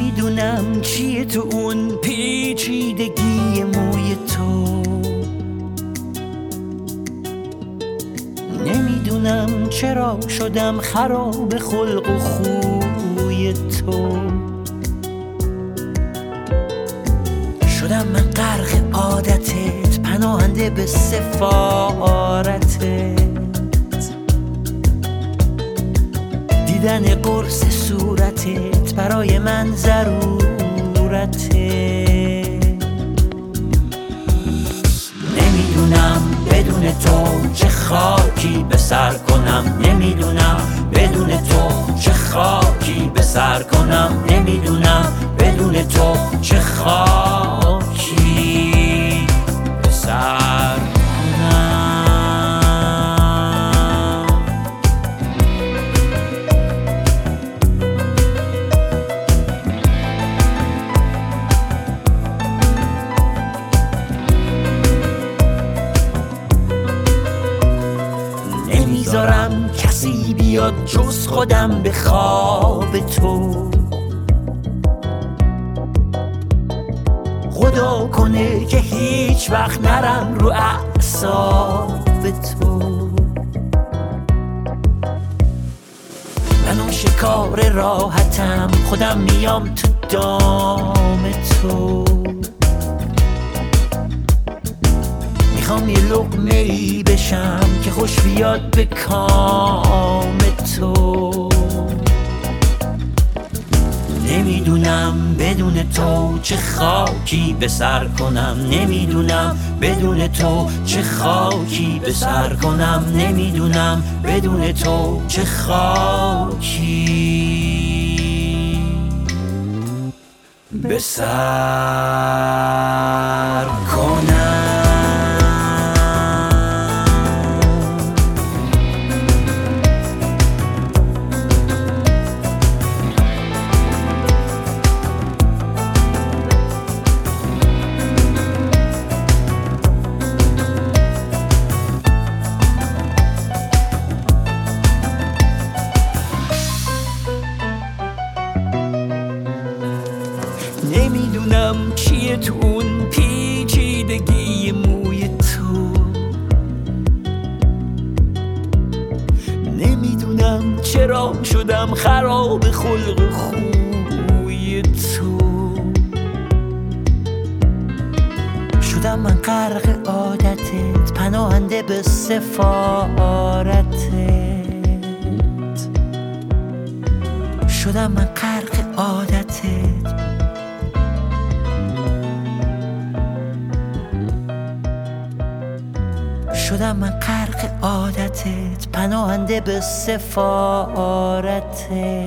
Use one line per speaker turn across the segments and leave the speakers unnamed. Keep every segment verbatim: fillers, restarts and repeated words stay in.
نمیدونم چیه تو اون پیچیدگی موی تو، نمیدونم چرا شدم خراب خلق و خوی تو، شدم من غرق عادتت، پناهنده به سفارتت، دیدن قرص صورتت برای من ضرورته. نمیدونم بدون تو چه خاکی به سر کنم، نمیدونم بدون تو چه خاکی به سر کنم، نمیدونم بدون تو چه خاکی به سر کنم. نمیذارم کسی بیاد جز خودم به خواب تو، خدا کنه که هیچ وقت نرم رو اعصاب تو. من اون شکار راحتم، خودم میام تو دام تو، میخوام یه لقمه ای بشم که خوش بیاد به کام تو. نمیدونم بدون تو چه خاکی به سر کنم، نمیدونم بدون تو چه خاکی به سر کنم، نمیدونم بدون تو چه خاکی به سر کنم. نمیدونم چیه تو اون پیچیدگی موی تو، نمیدونم چرا شدم خراب خلق خوی تو، شدم من غرق عادتت، پناهنده به سفارتت، شدم من غرق عادتت، شدم من غرق عادتت، پناهنده به سفارتت،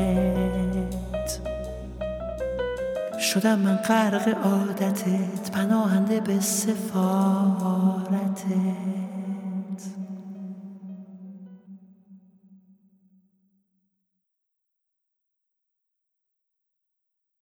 شدم من غرق عادتت، پناهنده به سفارتت.